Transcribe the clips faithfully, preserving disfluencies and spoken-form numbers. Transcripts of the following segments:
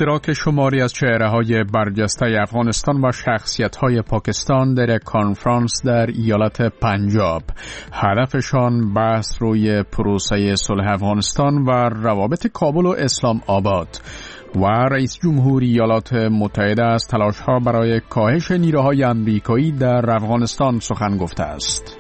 اشتراک شماری از چهره‌های برجسته افغانستان و شخصیت‌های پاکستان در کنفرانس در ایالت پنجاب. هدفشان بحث روی پروسه صلح افغانستان و روابط کابل و اسلام آباد و رئیس جمهور ایالات متحده از تلاش‌ها برای کاهش نیروهای آمریکایی در افغانستان سخن گفته است.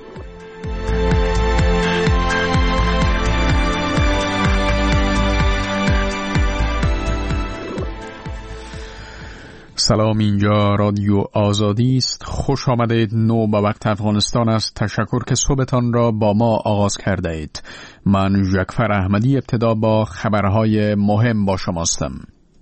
سلام، اینجا رادیو آزادی است. خوش آمدید. نو به وقت افغانستان است. تشکر که صبحتان را با ما آغاز کرده اید. من ژکفر احمدی ابتدا با خبرهای مهم با شماستم.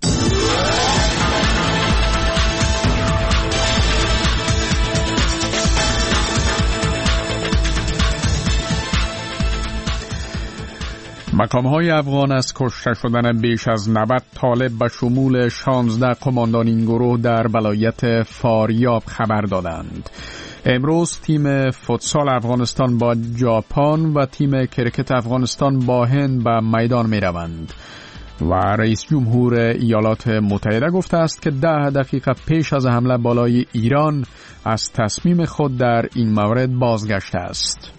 مقام‌های افغان از کشته شدن بیش از نود طالب به شمول شانزده قماندان این گروه در ولایت فاریاب خبر دادند. امروز تیم فوتسال افغانستان با ژاپن و تیم کرکت افغانستان با هند به میدان می روند و رئیس جمهور ایالات متحده گفته است که ده دقیقه پیش از حمله بالای ایران از تصمیم خود در این مورد بازگشته است.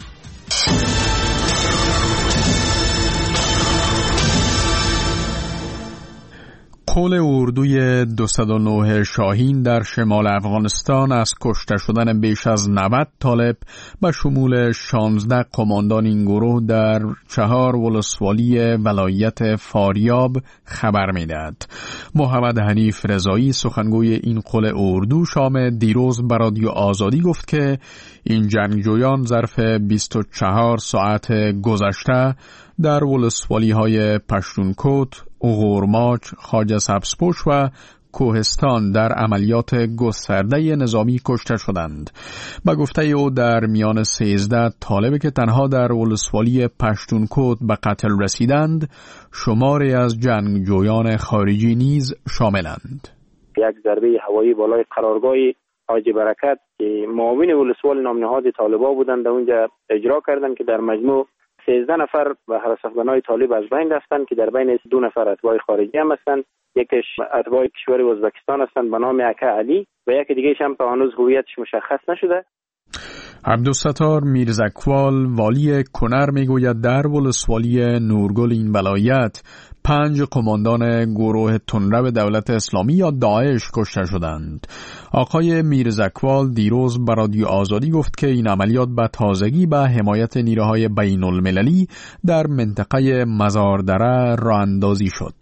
قول اردوی دویست و نه شاهین در شمال افغانستان از کشته شدن بیش از نود طالب به شمول شانزده قماندان این گروه در چهار ولسوالی ولایت فاریاب خبر می‌دهد. محمد حنیف رضایی سخنگوی این قول اردو شام دیروز به رادیو آزادی گفت که این جنگجویان ظرف بیست و چهار ساعت گذشته در ولسوالی‌های پشتونکوت، اغورماچ، خواجه سبزپوش و کوهستان در عملیات گسترده نظامی کشته شدند. به گفته او در میان سیزده طالبی که تنها در ولسوالی پشتونکوت به قتل رسیدند، شماری از جنگجویان خارجی نیز شاملند. یک ضربه هوایی بالای قرارگاه حاجی برکت که معاون ولسوالی نامنهاد طالبا بودند اونجا اجرا کردند که در مجموع سیزده نفر و حراس افغانای طالب از بین رفتند که در بین دو نفر اتباع خارجی هم هستند. یکیش اتباع کشور ازبکستان هستند به نام عکا علی و یکی دیگه هم هنوز هویتش مشخص نشده. عبدالستار میرزکوال والی کنر میگوید در ولسوالی نورگل این ولایت پنج قماندان گروه تندرو دولت اسلامی یا داعش کشته شدند. آقای میرزکوال دیروز به رادیو آزادی گفت که این عملیات به تازگی به حمایت نیروهای بین المللی در منطقه مزاردره راه اندازی شد.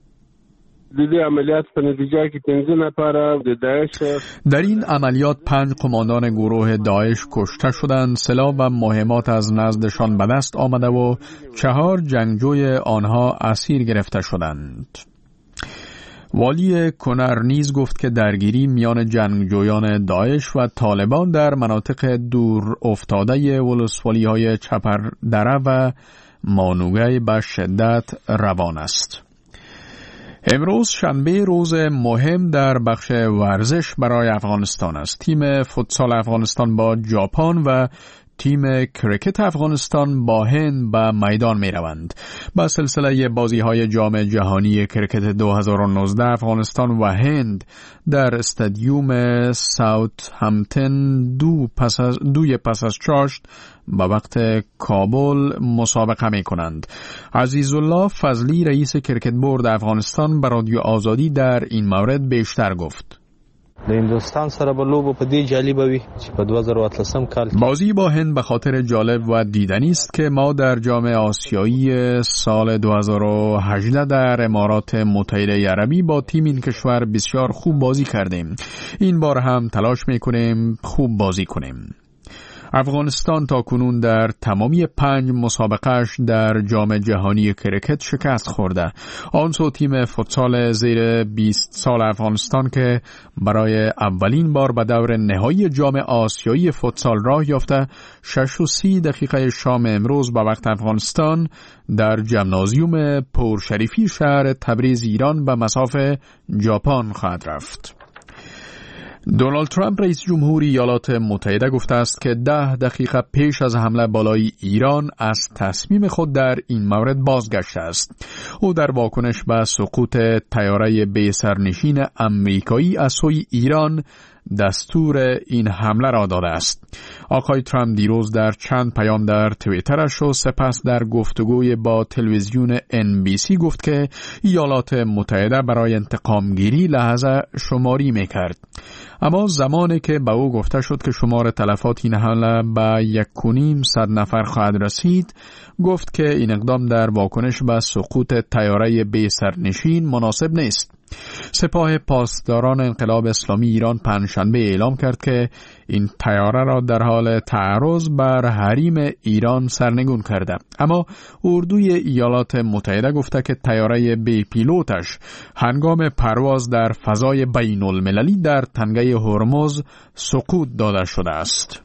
در این عملیات پنج قماندان گروه داعش کشته شدند. سلاح و مهمات از نزدشان به دست آمده و چهار جنگجوی آنها اسیر گرفته شدند. والی کنر نیز گفت که درگیری میان جنگجویان داعش و طالبان در مناطق دور افتاده ولسوالی‌های چپردره و مانوگه به شدت روان است. امروز شنبه روز مهم در بخش ورزش برای افغانستان است. تیم فوتسال افغانستان با ژاپن و تیم کرکت افغانستان با هند به میدان می روند. با سلسله بازی های جام جهانی کرکت دو هزار و نوزده افغانستان و هند در استادیوم ساوت همپتون دو پس از دوی پس از چاشت به وقت کابل مسابقه می کنند. عزیزالله فضلی رئیس کرکت بورد افغانستان به رادیو آزادی در این مورد بیشتر گفت. د هندوستان سره به لوبو په دې جالبه وي چې په دوه زره و اتلسم کال بازی با هند به خاطر جالب و دیدنی است که ما در جام آسیایی سال دو هزار و هجده در امارات متحده عربی با تیم این کشور بسیار خوب بازی کردیم. این بار هم تلاش میکنیم خوب بازی کنیم. افغانستان تا کنون در تمامی پنج مسابقهش در جام جهانی کرکت شکست خورده. آنسو تیم فوتسال زیر بیست سال افغانستان که برای اولین بار به دور نهایی جام آسیایی فوتسال راه یافته، شش و سی دقیقه شام امروز به وقت افغانستان در ژیمنازیوم پرشریفی شهر تبریز ایران به مصاف ژاپن خواهد رفت. دونالد ترامپ رئیس جمهوری ایالات متحده گفته است که ده دقیقه پیش از حمله بالای ایران از تصمیم خود در این مورد بازگشته است. او در واکنش به سقوط طیاره بی سرنشین امریکایی از سوی ایران دستور این حمله را داده است. آقای ترامپ دیروز در چند پیام در توییترش و سپس در گفتگوی با تلویزیون ان بی سی گفت که ایالات متحده برای انتقام گیری لحظه شماری میکرد. اما زمانی که به او گفته شد که شمار تلفات این حمله به یک و نیم صد نفر خواهد رسید، گفت که این اقدام در واکنش به سقوط طیاره بی سرنشین مناسب نیست. سپاه پاسداران انقلاب اسلامی ایران پنجشنبه اعلام کرد که این طیاره را در حال تعرض بر حریم ایران سرنگون کرده، اما اردوی ایالات متحده گفته که طیاره بی پیلوتش هنگام پرواز در فضای بین المللی در تنگه هرمز سقوط داده شده است.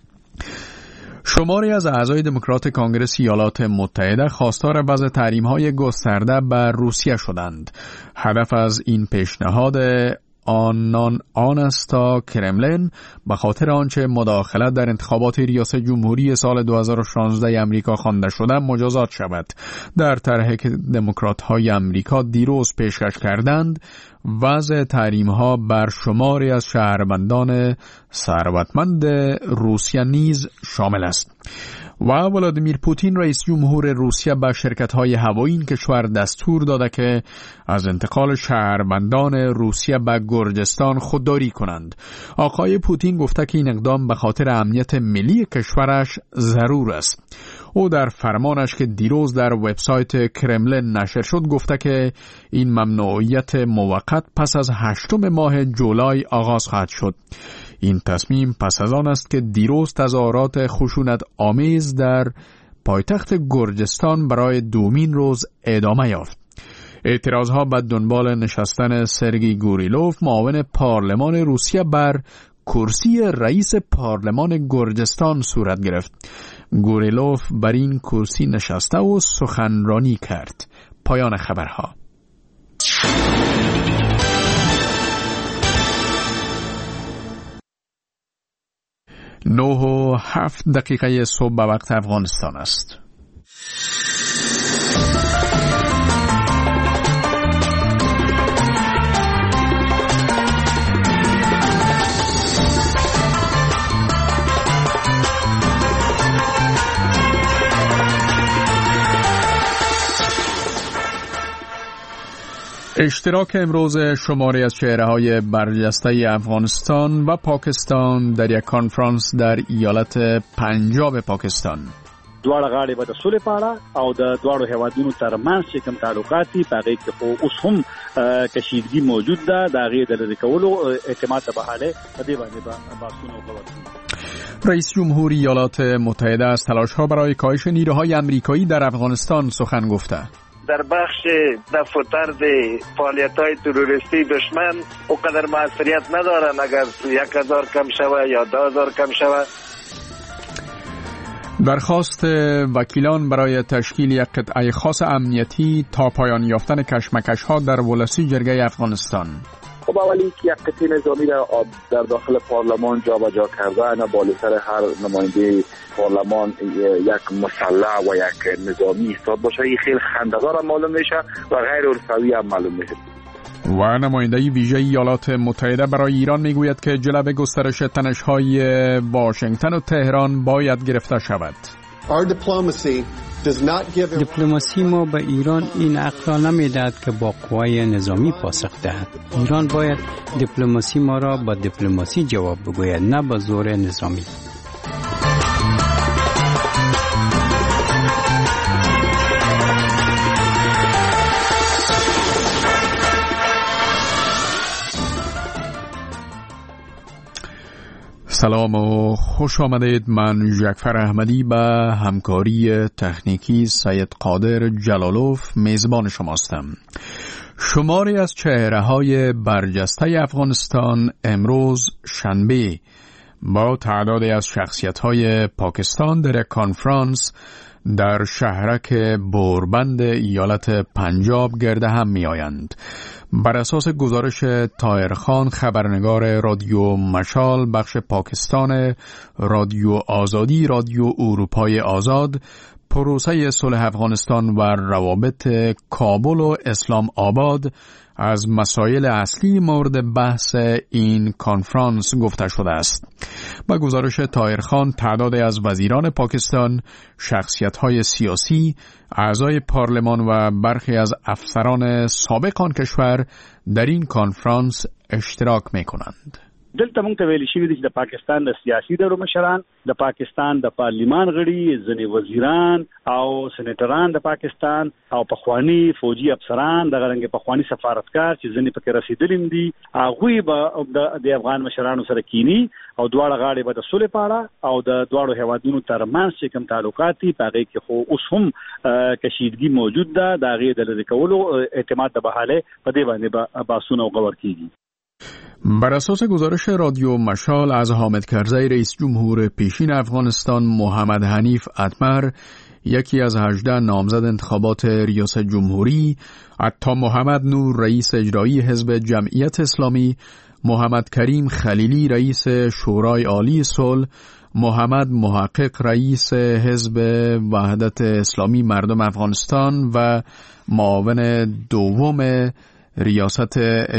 شماری از اعضای دموکرات کنگره ایالات متحده خواستار وضع تحریم‌های گسترده بر روسیه شدند. هدف از این پیشنهاد آنان آن است تا کرملین به خاطر آنچه مداخلت در انتخابات ریاست جمهوری سال دو هزار و شانزده امریکا خوانده شده مجازات شود. در طرحی که دموکرات‌های امریکا دیروز پیشکش کردند، وضع تحریم‌ها بر شماری از شهروندان ثروتمند روسیه نیز شامل است. و ولادیمیر پوتین رئیس جمهور روسیه به شرکت‌های هوایی این کشور دستور داده که از انتقال شهروندان روسیه به گرجستان خودداری کنند. آقای پوتین گفته که این اقدام به خاطر امنیت ملی کشورش ضرور است. او در فرمانش که دیروز در وبسایت کرملین نشر شد گفته که این ممنوعیت موقت پس از هشتم ماه جولای آغاز خواهد شد. این تصمیم پس از آن است که دیروز تظاهرات خشونت آمیز در پایتخت گرجستان برای دومین روز ادامه یافت. اعتراضها به دنبال نشستن سرگئی گوریلوف معاون پارلمان روسیه بر کرسی رئیس پارلمان گرجستان صورت گرفت. گوریلوف بر این کرسی نشسته و سخنرانی کرد. پایان خبرها. نه و هفت دقیقه صبح به وقت افغانستان است. اشتراک امروز شماری از چهره‌های برجسته افغانستان و پاکستان در یک کنفرانس در ایالت پنجاب پاکستان. دواړه غاړې به د سولې په اړه او د دواړو هیوادونو ترمنځ چې کوم تعلقات دي په هغې کې خو اوس هم کشیدګي موجود ده، د هغې د لرې کولو اعتماد ته بهاله په دې باندې به بحثونه وکړو. رئیس جمهوری ایالات متحده از تلاش‌ها برای کاهش نیروهای آمریکایی در افغانستان سخن گفته. در بخش دفع و طرد فعالیت‌های تروریستی دشمن اونقدر موثریت ندارن، اگر یک هزار کم شود یا دو هزار کم شود. درخواست وکیلان برای تشکیل یک قطعه خاص امنیتی تا پایان یافتن کشمکش‌ها در ولسی جرگه افغانستان. خب اولی که یک قطعه نظامی را در داخل پارلمان جابجا کردن، بالاتر هر نماینده پارلمان یک مسلح و یک نظامی استاد باشه، این خیلی خنده‌دار هم معلوم میشه و غیر عرفی هم معلوم میشه. و نماینده ویژه ایالات متحده برای ایران میگوید که جلب گسترش تنش‌های واشنگتن و تهران باید گرفته شود. دیپلماسی ما به ایران این حق را نمیدهد که با قوای نظامی پاسخ دهد. ایران باید دیپلماسی ما را با دیپلماسی جواب بگوید، نه با زور نظامی. سلام و خوش آمدید. من جعفر احمدی به همکاری تکنیکی سید قادر جلالوف میزبان شماستم. شماری از چهره‌های برجسته افغانستان امروز شنبه با تعدادی از شخصیت‌های پاکستان در یک کنفرانس در شهرک بوربند ایالت پنجاب گرد هم می آیند. بر اساس گزارش طاهر خان، خبرنگار رادیو مشال بخش پاکستان رادیو آزادی رادیو اروپای آزاد، پروسه صلح افغانستان و روابط کابل و اسلام آباد از مسائل اصلی مورد بحث این کنفرانس گفته شده است. با گزارش طاهر خان، تعدادی از وزیران پاکستان، شخصیت‌های سیاسی، اعضای پارلمان و برخی از افسران سابق آن کشور در این کنفرانس اشتراک می‌کنند. دلته مونږ ته ویل شوي دي چې د پاکستان د سیاسي ډلو مشران، د پاکستان د پارلیمان غړي، ځینې وزیران او سېنیټران د پاکستان او پخوانی فوجي افسران، د غرنګ پخوانی سفارتکار چې ځینې پکې رسیدلي دي، هغوی به د افغان مشرانو سره کینی او دواړه غاړې به د صلح په اړه او د دواړو هیوادونو ترمنځ چې کوم تعلقات دي په هغې کې خو اوس هم کشیدګي موجود ده. د هغې د لرې کولو اعتماد د بحالې په دې باندې به بحثونه غور کیږي. بر اساس گزارش رادیو مشال از حامد کرزی، رئیس جمهور پیشین افغانستان، محمد حنیف اتمر، یکی از هجده نامزد انتخابات ریاست جمهوری، عطا محمد نور، رئیس اجرایی حزب جمعیت اسلامی، محمد کریم خلیلی، رئیس شورای عالی صلح، محمد محقق، رئیس حزب وحدت اسلامی مردم افغانستان و معاون دوم ریاست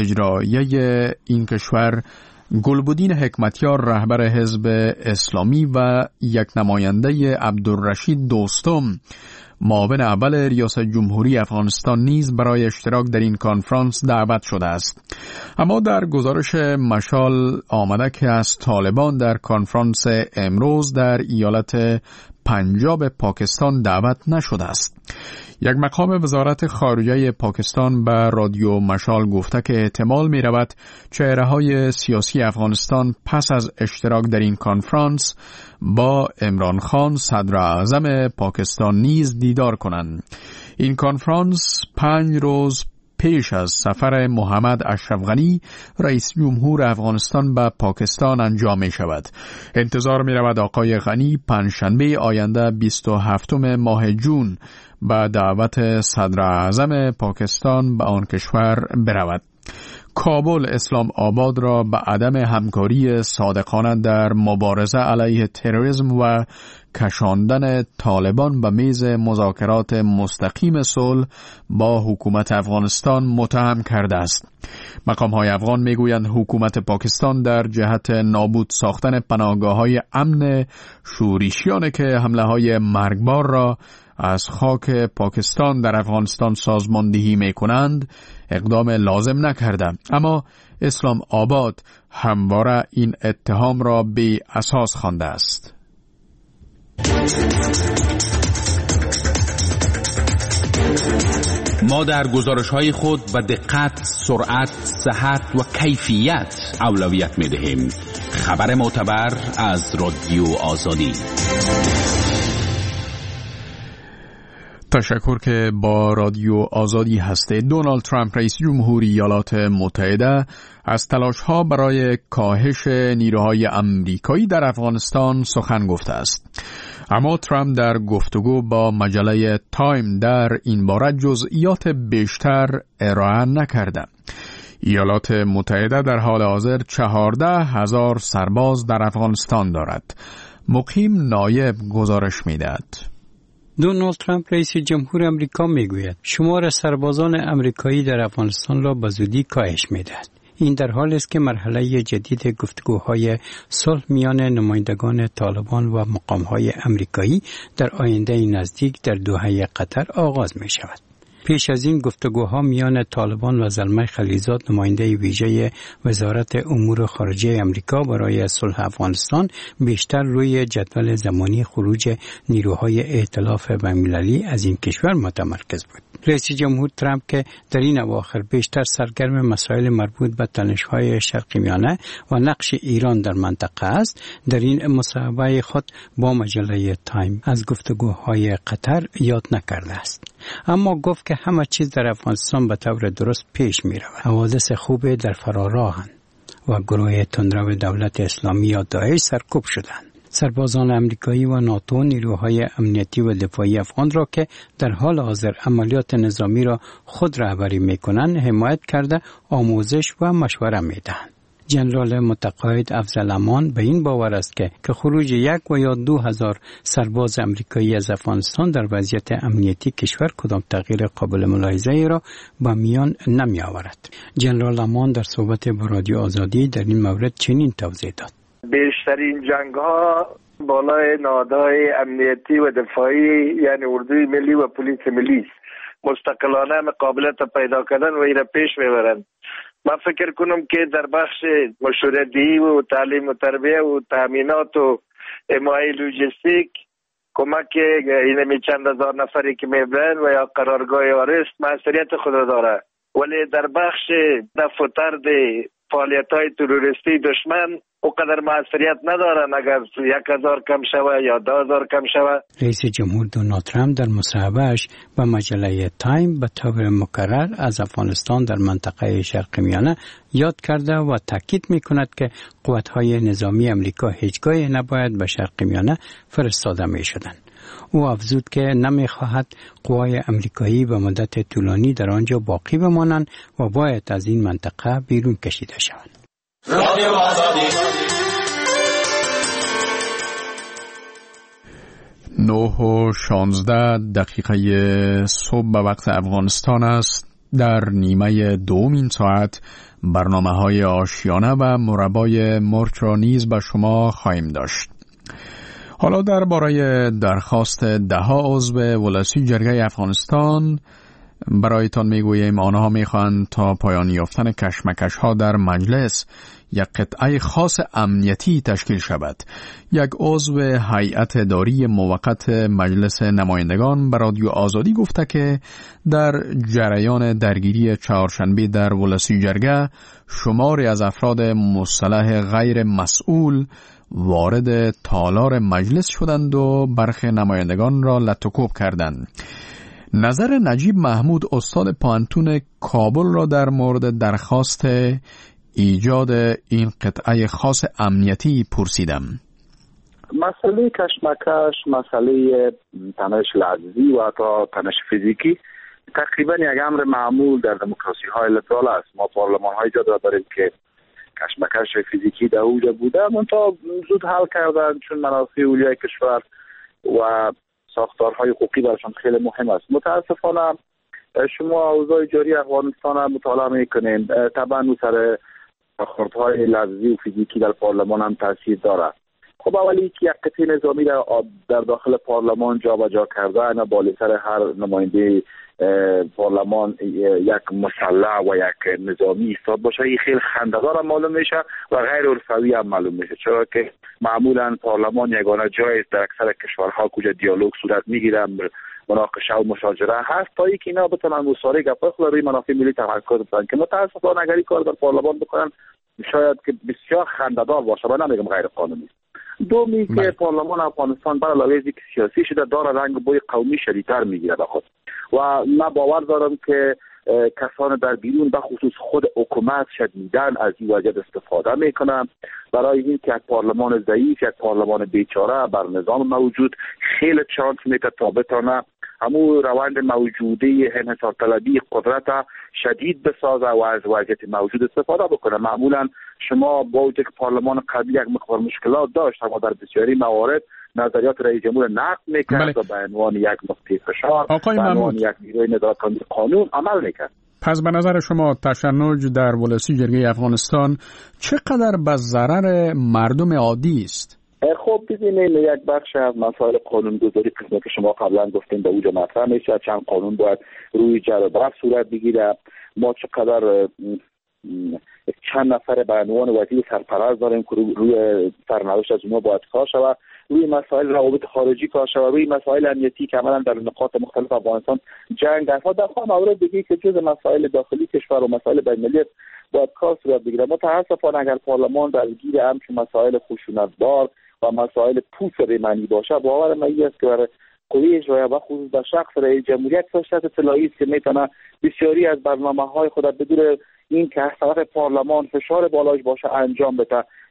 اجرایی این کشور، گلبدین حکمتیار، رهبر حزب اسلامی و یک نماینده عبدالرشید دوستم، معاون اول ریاست جمهوری افغانستان نیز برای اشتراک در این کنفرانس دعوت شده است. اما در گزارش مشال آمده که از طالبان در کنفرانس امروز در ایالت پنجاب پاکستان دعوت نشده است. یک مقام وزارت خارجه پاکستان به رادیو مشال گفته که احتمال می رود چهره‌های سیاسی افغانستان پس از اشتراک در این کنفرانس با عمران خان صدر اعظم پاکستان نیز دیدار کنند. این کنفرانس پنج روز پیش از سفر محمد اشرف غنی رئیس جمهور افغانستان به پاکستان انجام می شود. انتظار می رود آقای غنی پنجشنبه آینده بیست و هفتم ماه جون به دعوت صدر اعظم پاکستان به آن کشور برود. کابل اسلام آباد را به عدم همکاری صادقانه در مبارزه علیه تروریسم و کشاندن طالبان به میز مذاکرات مستقیم صلح با حکومت افغانستان متهم کرده است. مقام‌های افغان میگویند حکومت پاکستان در جهت نابود ساختن پناهگاه‌های امن شورشیان که حمله‌های مرگبار را از خاک پاکستان در افغانستان سازماندهی می‌کنند اقدام لازم نکرده، اما اسلام آباد همواره این اتهام را بی اساس خوانده است. ما در گزارش‌های خود به دقت، سرعت، صحت و کیفیت اولویت می‌دهیم. خبر معتبر از رادیو آزادی. تشکر که با رادیو آزادی هستید. دونالد ترامپ رئیس جمهوری ایالات متحده از تلاش‌ها برای کاهش نیروهای آمریکایی در افغانستان سخن گفته است. اما ترامپ در گفتگو با مجله تایم در این باره جزئیات بیشتر ارائه نکرده. ایالات متحده در حال حاضر چهارده هزار سرباز در افغانستان دارد. مقیم نایب گزارش می‌دهد. دونالد ترامپ رئیس جمهور آمریکا میگوید شمار سربازان آمریکایی در افغانستان را به زودی کاهش می‌دهد. این در حالی است که مرحله جدید گفتگوهای صلح میان نمایندگان طالبان و مقام‌های آمریکایی در آینده نزدیک در دوحه قطر آغاز می‌شود. پیش از این گفتگوها میان طالبان و زلمه خلیلزاد نماینده ویژه وزارت امور خارجه آمریکا برای صلح افغانستان بیشتر روی جدول زمانی خروج نیروهای ائتلاف بین‌المللی از این کشور متمرکز بود. رئیس جمهور ترامپ که در این اواخر بیشتر سرگرم مسائل مربوط به تنش‌های شرق میانه و نقش ایران در منطقه است، در این مصاحبه خود با مجله تایم از گفتگوهای قطر یاد نکرده است. اما گفت که همه چیز در افغانستان به طور درست پیش می رود. حوادث خوبه در فراراهند و گروه تندرو دولت اسلامی یا داعش سرکوب شدند. سربازان امریکایی و ناتو نیروهای امنیتی و دفاعی افغان را که در حال حاضر عملیات نظامی را خود رهبری می‌کنند حمایت کرده آموزش و مشوره می‌دهند. جنرال متقاعد افضل امان به این باور است که که خروج یک و یا دو هزار سرباز امریکایی از افغانستان در وضعیت امنیتی کشور کدام تغییر قابل ملاحظه ای را به میان نمی آورد. جنرال امان در صحبت با رادیو آزادی در این مورد چنین توضیح داد: بیشترین جنگ ها بالای نهادهای امنیتی و دفاعی یعنی اردوی ملی و پلیس ملی است. مستقلانه قابلیت پیدا کردن و ایره پیش میبرند. من فکر کنم که در بخش مشورتی و تعلیم و تربیه و تامینات و حمایت لوجستیک کمک این چند هزار نفری که میبرن و یا قرارگاه آرست مسئولیت خود را داره، ولی در بخش دفع و طرد فعالیت‌های تروریستی دشمن اونقدر مسئولیت ندارن اگر یک هزار کم شوه یا دو هزار کم شوه. رئیس جمهور دونالد ترامپ در مصاحبه‌اش با مجله تایم به طور مکرر از افغانستان در منطقه شرق میانه یاد کرده و تاکید می‌کند که قوت‌های نظامی امریکا هیچگاه نباید به شرق میانه فرستاده می‌شدند. او افزود که نمی‌خواهد قوای امریکایی به مدت طولانی در آنجا باقی بمانند و باید از این منطقه بیرون کشیده شوند. رادیو آزادی. نه و شانزده دقیقه صبح به وقت افغانستان است. در نیمه دوم این ساعت برنامه های آشیانه و مربای مرچ را نیز به شما خواهیم داشت. حالا درباره درخواست ده ها عضو ولسی جرگه افغانستان برایتان میگوییم آنها میخواهند تا پایان یافتن کشمکش ها در مجلس یک قطعه خاص امنیتی تشکیل شود. یک عضو هیئت اداری موقت مجلس نمایندگان به رادیو آزادی گفته که در جریان درگیری چهارشنبه در ولسی جرگه شماری از افراد مصطلح غیر مسئول وارد تالار مجلس شدند و برخی نمایندگان را لطوکوب کردند. نظر نجیب محمود استاد پانتون کابل را در مورد درخواست ایجاد این قطعه خاص امنیتی پرسیدم. مسئله کشمکش، مسئله تنش لفظی و حتی تنش فیزیکی تقریبا یک امر معمول در دموکراسی های لیبرال است. ما پارلمان های جدا داریم که کشمکش فیزیکی در اوج بوده منتها زود حل کردن چون منافع اولیای کشور و ساختارهای حقوقی براشون خیلی مهم است. متاسفانه شما اوضاع جاری افغانستان مطالعه میکنین، طبعا اون سر برخوردهای لفظی و فیزیکی در پارلمان هم تاثیر داره. خب اولی که یک قطعه نظامی در, در داخل پارلمان جابجا کردن بالا سر هر نماینده پارلمان یک مسلح و یک نظامی ایستاد باشه این خیلی خنده‌دار معلوم میشه و غیر عرفی هم معلوم میشه، چرا که معمولا پارلمان یگانه جایی است در اکثر کشورها کجا دیالوگ صورت میگیره، مناقشه و مشاجره هست تا اینکه اینا بتونن مصارحه گپای خود روی منافع ملی تمرکز بکنن که متاسفانه اگر این کار در پارلمان بکنن شاید که بسیار خنده‌دار باشه و نمیگم غیر قانونی. دومی که پارلمان افغانستان بر علاوه از اینکه سیاسی شده داره رنگ بوی قومی شدیدتر میگیره به خود و من باور دارم که کسان در بیرون به خصوص خود حکومت شدیداً از این وضعیت استفاده میکنن برای اینکه یک پارلمان ضعیف، یک پارلمان بیچاره بر نظام موجود خیلی چانس میده تا بتونه همون روند موجوده انحصار طلبی قدرت شدید بسازه و از وضعیت موجود استفاده بکنه. معمولا شما با وجود که پارلمان قبلی یک مقدار مشکلات داشت اما در بسیاری موارد نظریات رئیس جمهور نقد میکرد و به عنوان یک نقطه فشار به عنوان یک نیروی نظارت‌کننده قانون عمل میکرد. پس به نظر شما تشنج در ولسی جرگه افغانستان چقدر به ضرر مردم عادی است؟ خب ببینید یک بخش از مسائل قانونگذاری قسمی که شما قبلا گفتین به اوج مطرح میشه، چند قانون باید روی جر و بحث صورت بگیره. ما چقدر چند نفر به عنوان وزیر سرپرست داریم که روی سرنوشت از اونها باید کار شود، روی مسائل روابط خارجی کار شود، روی مسائل امنیتی که عملا در نقاط مختلف افغانستان جنگ است و در خواهم مورد دیگه که جز مسائل داخلی کشور و مسائل بین‌المللی باید کار صورت بگیره. متاسفانه اگر پارلمان درگیر همچون مسائل خشونت‌بار و مسائل پوست ریمنی باشه باور من است که برای قوی اجرایی و خصوص در شخص رئیس جمهوریت فرصت اطلاعی است که میتونه بسیاری از برنامه‌های خود بدون این که از طرف پارلمان فشار بالاش باشه انجام بده.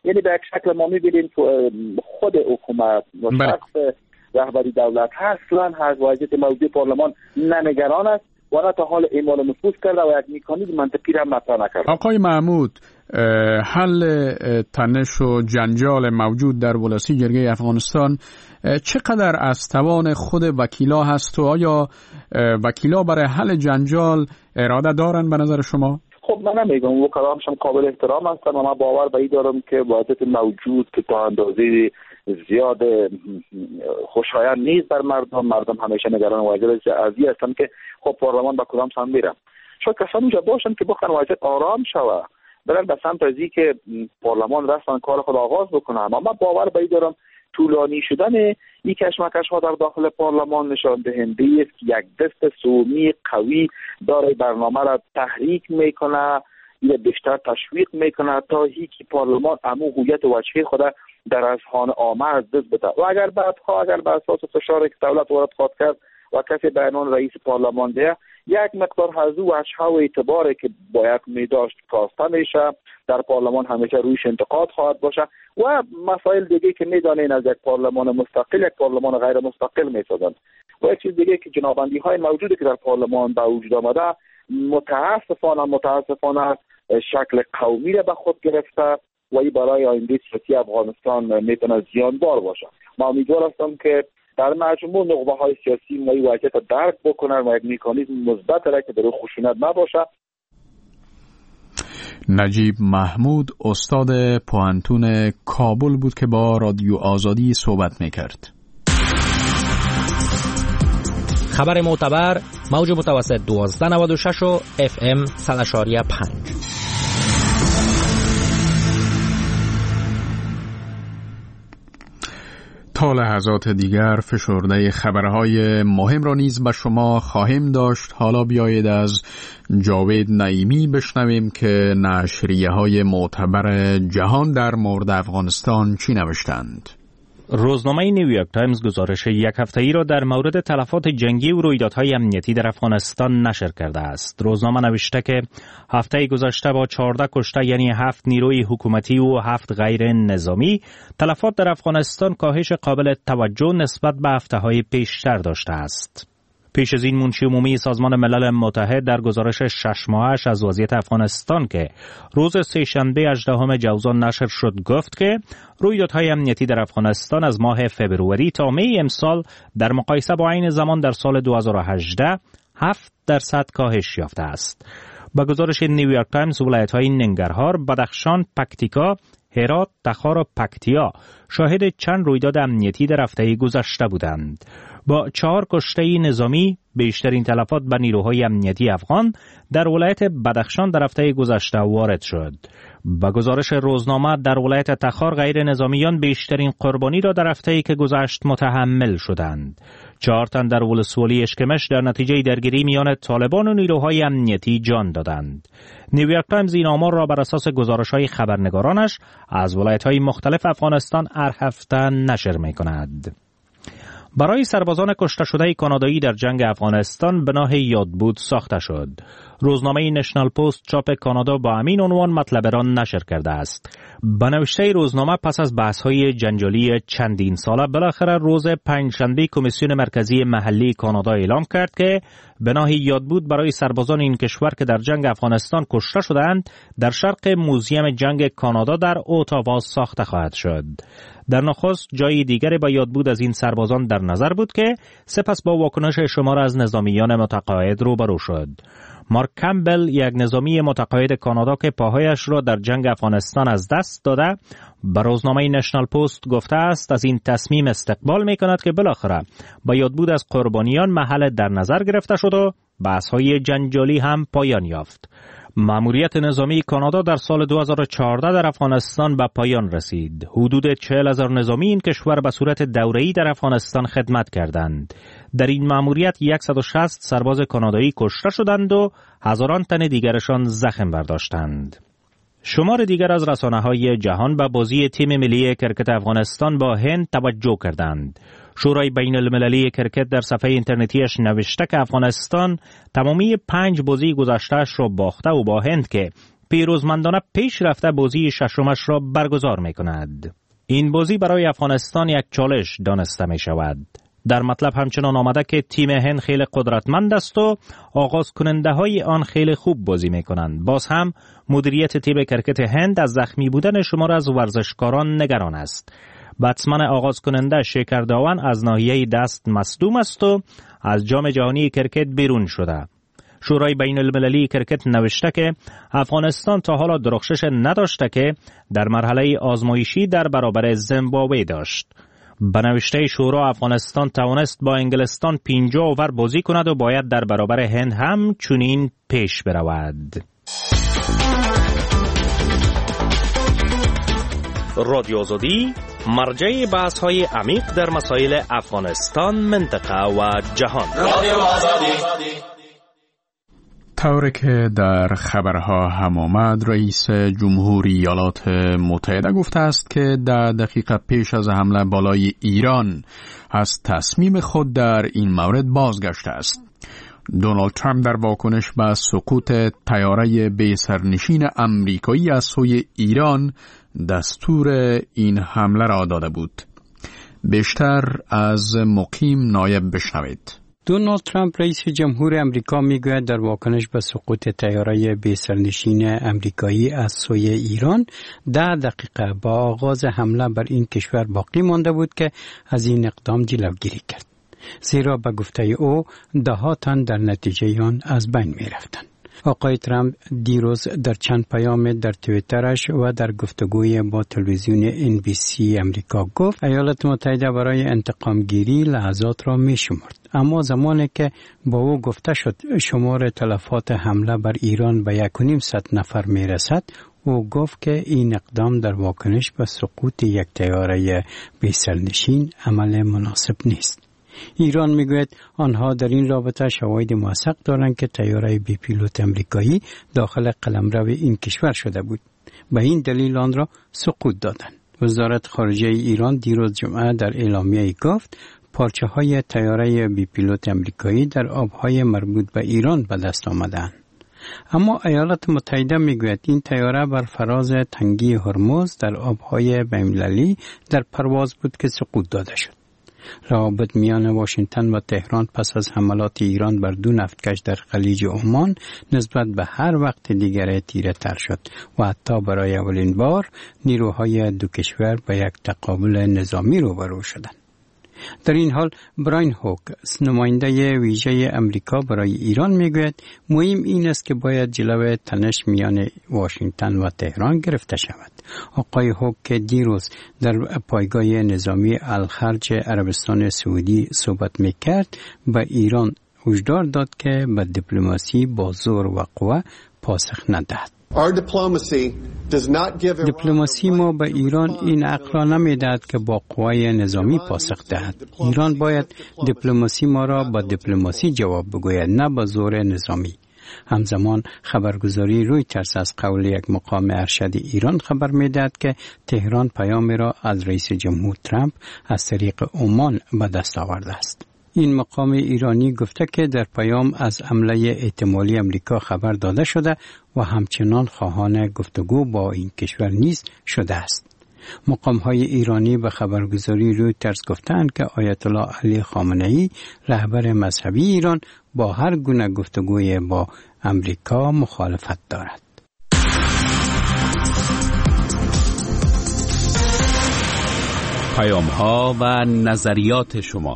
یعنی به یک شکل ما می‌بینیم خود حکومت و شخص رهبری دولت اصلا از وضعیت موجود پارلمان نه نگران است و نه تا حال اعمال نفوذ کرده و یک میکانیزم منطقی را مطرح نکرده. آقای محمود، حل تنش و جنجال موجود در ولسی جرگه افغانستان چقدر از توان خود وکیلا هست و آیا وکیلا برای حل جنجال اراده دارن به نظر شما؟ خب من نمیگم، وکلامشم قابل احترام هستن و من باور به این دارم که وضعیت موجود که تا اندازه زیاد خوشایند نیست بر مردم مردم همیشه نگران وضعیت ازی هستن که خب پارلمان به کدام سمت میره. شاید کسانی اونجا باشن که بخوان وضعیت آرام شوه، برن به سمت ازی که پارلمان رسما کار خود آغاز بکنه. اما من باور به این دارم طولانی شدن این کشمکش ها در داخل پارلمان نشان دهنده است که یک دست سومی قوی داره برنامه را تحریک میکنه یا بیشتر تشویق میکنه تا هیچ پارلمان امو هویت وجهی خود در اذهان عامه از دست بده و اگر بعدها اگر به اساس فشاری که دولت وارد خواهد کرد و کسی به عنوان رئیس پارلمان ده یک مقدار حضور و وجه و اعتباری که باید میداشت کاسته میشه، در پارلمان همیشه رویش انتقاد خواهد باشه و مسائل دیگه که میدانین از یک پارلمان مستقل یک پارلمان غیر مستقل میسازند. و یک چیز دیگه که جنابندی های موجودی که در پارلمان به وجود آمده متاسفانه متاسفانه شکل قومی را به خود گرفته و این برای آینده سیاسی افغانستان میتونه زیانبار باشه. ما امیدوار هستم که در مجموع نخبه های سیاسی ما این وضعیت درک بکنن و یک میکانیزم مثبت را که در خشونت نباشه. نجیب محمود استاد پوهنتون کابل بود که با رادیو آزادی صحبت میکرد. خبر معتبر موج متوسط دوازده نود و شش و اف ام صد و پنج. تا لحظات دیگر فشرده خبرهای مهم را نیز به شما خواهیم داشت. حالا بیایید از جاوید نعیمی بشنویم که نشریه های معتبر جهان در مورد افغانستان چی نوشتند. روزنامه نیویورک تایمز گزارش یک هفته‌ای را در مورد تلفات جنگی و رویدادهای امنیتی در افغانستان نشر کرده است. روزنامه نوشته که هفته گذشته با چهارده کشته یعنی هفت نیروی حکومتی و هفت غیر نظامی، تلفات در افغانستان کاهش قابل توجه نسبت به هفته‌های پیشتر داشته است. پیش از این منشی عمومی سازمان ملل متحد در گزارش شش ماهش از وضعیت افغانستان که روز سه‌شنبه هجدهم جوزان نشر شد گفت که رویدادهای امنیتی در افغانستان از ماه فبروری تا می امسال در مقایسه با عین زمان در سال دو هزار و هجده هفت درصد کاهش یافته است. با گزارش نیویورک تایمز ولایت‌های ننگرهار، بدخشان، پکتیکا، هرات، تخار و پکتیا شاهد چند رویداد امنیتی در هفته گذشته بودند. با چهار کشته نظامی بیشترین تلفات به نیروهای امنیتی افغان در ولایت بدخشان در هفته گذشته وارد شد. با گزارش روزنامه در ولایت تخار غیر نظامیان بیشترین قربانی را در هفته‌ای که گذشت متحمل شدند. چهار تن در ولسوالی اشکمش در نتیجه درگیری میان طالبان و نیروهای امنیتی جان دادند. نیویورک تایمز این آمار را بر اساس گزارش‌های خبرنگارانش از ولایت‌های مختلف افغانستان هر هفته نشر می‌کند. برای سربازان کشته شده کانادایی در جنگ افغانستان بناه یادبود ساخته شد. روزنامه نشنال پست چاپ کانادا با همین عنوان مطلب را نشر کرده است. به نوشته روزنامه پس از بحث‌های جنجالی چندین ساله بالاخره روز پنجشنبه کمیسیون مرکزی محلی کانادا اعلام کرد که بناه یادبود برای سربازان این کشور که در جنگ افغانستان کشته شدند در شرق موزیم جنگ کانادا در اوتاوا ساخته خواهد شد. در نخست جای دیگری با یادبود از این سربازان در نظر بود که سپس با واکنش شمار از نظامیان متقاعد روبرو شد. مارک کمبل، یک نظامی متقاعد کانادا که پاهایش را در جنگ افغانستان از دست داده، به روزنامه نشنال پست گفته است از این تصمیم استقبال می کند که بالاخره با یادبود از قربانیان محل در نظر گرفته شد و بحث‌های جنجالی هم پایان یافت. مأموریت نظامی کانادا در سال دو هزار و چهارده در افغانستان به پایان رسید. حدود چهل هزار نظامی این کشور به صورت دوره‌ای در افغانستان خدمت کردند. در این مأموریت صد و شصت سرباز کانادایی کشته شدند و هزاران تن دیگرشان زخم برداشتند. شمار دیگر از رسانه‌های جهان به بازی تیم ملی کرکت افغانستان با هند توجه کردند. شورای بین المللی کرکت در صفحه اینترنتیش نوشته که افغانستان تمامی پنج بازی گذشته‌اش را باخته و با هند که پیروزمندانه پیش رفته بازی ششمش را برگزار می کند. این بازی برای افغانستان یک چالش دانسته می شود. در مطلب همچنان آمده که تیم هند خیلی قدرتمند است و آغاز کننده های آن خیلی خوب بازی می کنند. باز هم مدیریت تیم کرکت هند از زخمی بودن شمار از ورزشکاران نگران است. بتسمن آغاز کننده شیکر داون از ناحیه دست مصدوم است و از جام جهانی کرکت بیرون شده. شورای بین المللی کرکت نوشته که افغانستان تا حالا درخشش نداشته که در مرحله آزمایشی در برابر زیمبابوه داشت. به نوشته شورا افغانستان توانست با انگلستان پنجاه اوور بازی کند و باید در برابر هند هم چنین پیش برود. رادیو آزادی مرجع بحث های عمیق در مسائل افغانستان، منطقه و جهان. رادیو آزادی. طوری که در خبرها هم آمد، رئیس جمهوری ایالات متحده گفته است که ده دقیقه پیش از حمله بالای ایران از تصمیم خود در این مورد بازگشته است. دونالد ترامپ در واکنش به سقوط طیاره بی سرنشین امریکایی از سوی ایران دستور این حمله را داده بود. بیشتر از مقیم نایب بشنوید. دونالد ترامپ رئیس جمهور امریکا میگوید در واکنش به سقوط طیاره بی سرنشین امریکایی از سوی ایران ده دقیقه با آغاز حمله بر این کشور باقی مانده بود که از این اقدام جلوگیری کرد. زیرا به گفته او ده ها تن در نتیجه آن از بین می رفتند. آقای ترامپ دیروز در چند پیام در توییترش و در گفتگوی با تلویزیون ان بی سی امریکا گفت ایالات متحده برای انتقام گیری لحظات را می شمرد. اما زمانی که با او گفته شد شمار تلفات حمله بر ایران به یک و نیم صد نفر می رسد، او گفت که این اقدام در واکنش به سقوط یک طیاره بی سرنشین عمل مناسب نیست. ایران میگوید آنها در این رابطه شواهد موثق دارند که طیاره بی پیلوت امریکایی داخل قلمرو این کشور شده بود. به این دلیل آن را سقوط دادند. وزارت خارجه ایران دیروز جمعه در اعلامیه گفت پارچه های طیاره بی پیلوت امریکایی در آبهای مربوط به ایران به دست آمدند. اما ایالات متحده میگوید این طیاره بر فراز تنگی هرمز در آبهای بین‌المللی در پرواز بود که سقوط داده شد. روابط میان واشنگتن و تهران پس از حملات ایران بر دو نفتکش در خلیج عمان نسبت به هر وقت دیگر تیره تر شد و حتی برای اولین بار نیروهای دو کشور به یک تقابل نظامی روبرو شدند. در این حال براین هوک نماینده ویژه امریکا برای ایران میگوید مهم این است که باید جلوی تنش میان واشنگتن و تهران گرفته شود. آقای هوک که دیروز در پایگاه نظامی الخرج عربستان سعودی صحبت میکرد به ایران هشدار داد که به دیپلماسی با زور و قوه پاسخ ندهد. دیپلماسی ما به ایران این حق را نمیدهد که با قوه نظامی پاسخ دهد. ایران باید دیپلماسی ما را با دیپلماسی جواب بگوید، نه با زور نظامی. همزمان خبرگزاری رویترز از قول یک مقام ارشد ایران خبر میدهد که تهران پیامی را از رئیس جمهور ترامپ از طریق عمان به دست آورده است. این مقام ایرانی گفته که در پیام از حمله احتمالی امریکا خبر داده شده و همچنان خواهان گفتگو با این کشور نیز شده است. مقام‌های ایرانی به خبرگزاری رویترز گفتند که آیت الله علی خامنه‌ای رهبر مذهبی ایران با هر گونه گفتگوی با امریکا مخالفت دارد. پیام‌ها و نظریات شما.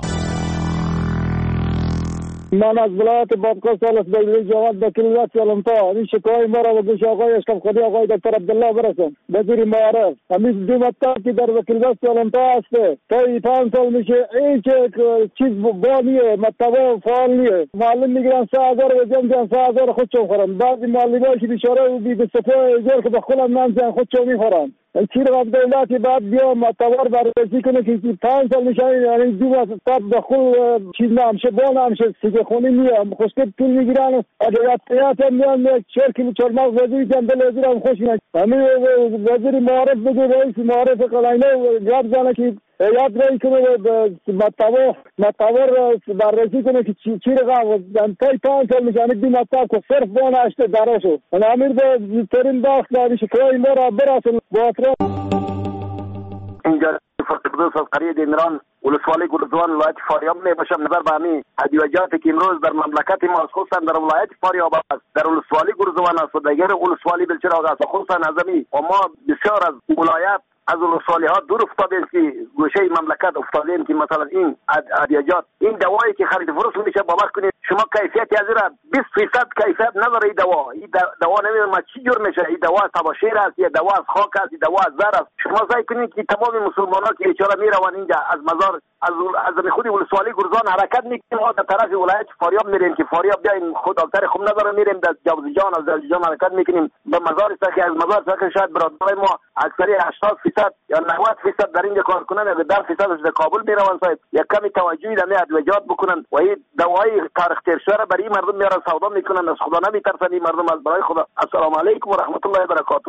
من از ولایت بابکا سالس بلوی جواد بکریت سالمتا این شکای ما را به گوش آقای اشرف خودی آقای دکتر عبدالله برسن وزیر معارف. همین دو مکتب که در وکیلگاه سالمتا هسته تا پنج سال میشه هیچ چیز با نیه مکتبا فعال نیه. معلم میگیرن سه هزار و جمع جن سه هزار خودشون خورن. بعضی معلمایی که بیچاره بی به صفحه اجار که به خودم نمیزن خودشون میخورن. چیز از دولتی بعد بیا متوار بررسی کنه که پنج سال میشه یعنی دو مکتب دخول چیز نمیشه با نمیشه سیگه خونی میام خوشگل پول میگیرن اگر تیات میام چهار کیلو چرماق وزیر جنبل وزیرم خوش میاد همین وزیر معارف بگه رئیس معارف قلعه یاد زنه که یاد رای کنه مطور مطور بررسی کنه که چی چی رقم تای پانچ سال میشانه دی مطور که صرف بانه اشته دراشو و امیر به زیدترین باخت داری شکرهای ما را براسل با اطراف اینجا فقدوس از قریه دیمران ولسوالی گلزوان ولایت فاریاب می باشم نظر به همین ادویجاتی که امروز در مملکت ما خصوصا در ولایت فاریاب است در ولسوالی گلزوان است و دیگر ولسوالی بلچراغ است خصوصا از همین و ما بسیار از ولایت از ولسوالی ها دور افتادیم که گوشه مملکت افتادیم که مثلا این ادویجات این دوایی که خرید فروش میشه باور کنید شما کیفیت از را بیست درصد کیفیت نداره این دوا این دوا نمیدونم چی جور میشه این دوا تباشیر است یا دوا از خاک است دوا از زر است شما سعی کنید که تمام مسلمانان که بیچاره میروند اینجا از مزار از از خود ولسوالی گرزان حرکت میکنیم ما در طرف ولایت فاریاب میریم که فاریاب بیاین خود دکتر خوب نداره میریم در جوزجان از جوزجان حرکت میکنیم به مزار است که از مزار است شاید برادرای ما اکثری هشتاد درصد یا نود درصد در اینجا کار کنن یا ده درصد از کابل میروند صاحب یک کمی توجهی در این ادویجات بکنن و این دوای تاریخ تیر شده برای مردم میارن سودا میکنن از خدا نمیترسن این مردم از برای خدا. السلام علیکم و رحمت الله و برکاته.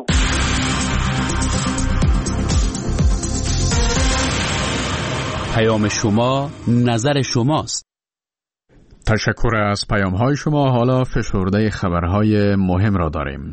پیام شما نظر شماست. تشکر از پیام های شما. حالا فشرده خبرهای مهم را داریم.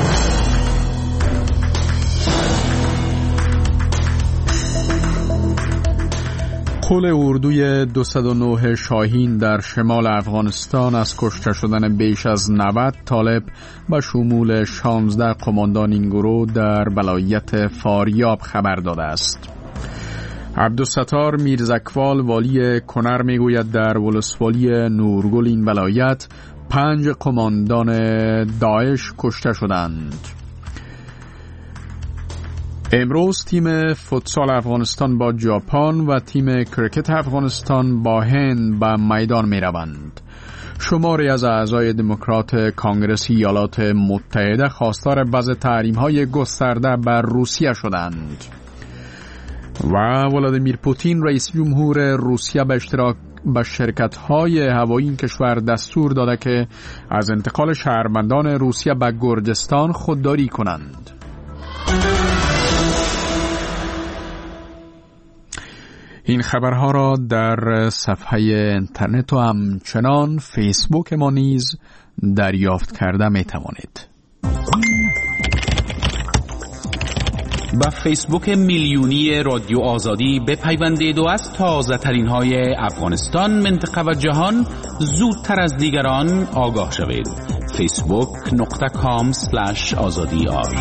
قول اردوی دویست و نه شاهین در شمال افغانستان از کشته شدن بیش از نود طالب و شمول شانزده قماندان این گروه در ولایت فاریاب خبر داده است. عبدالستار میرزکوال والی کنر میگوید در ولسوالی نورگل این ولایت پنج قماندان داعش کشته شدند. امروز تیم فوتسال افغانستان با ژاپن و تیم کرکت افغانستان با هند به میدان می روند. شماری از اعضای دموکرات کانگرس ایالات متحده خواستار وضع تحریم‌های گسترده بر روسیه شدند. و ولادیمیر پوتین رئیس جمهور روسیه به اشتراک به شرکت‌های هوایی این کشور دستور داده که از انتقال شهروندان روسیه به گرجستان خودداری کنند. این خبرها را در صفحه اینترنت و همچنان فیسبوک ما نیز دریافت کرده می توانید. با فیسبوک میلیونی رادیو آزادی بپیوندید و از تازه ترین های افغانستان، منطقه و جهان زودتر از دیگران آگاه شوید. فیسبوک نقطه کام سلش آزادی آر.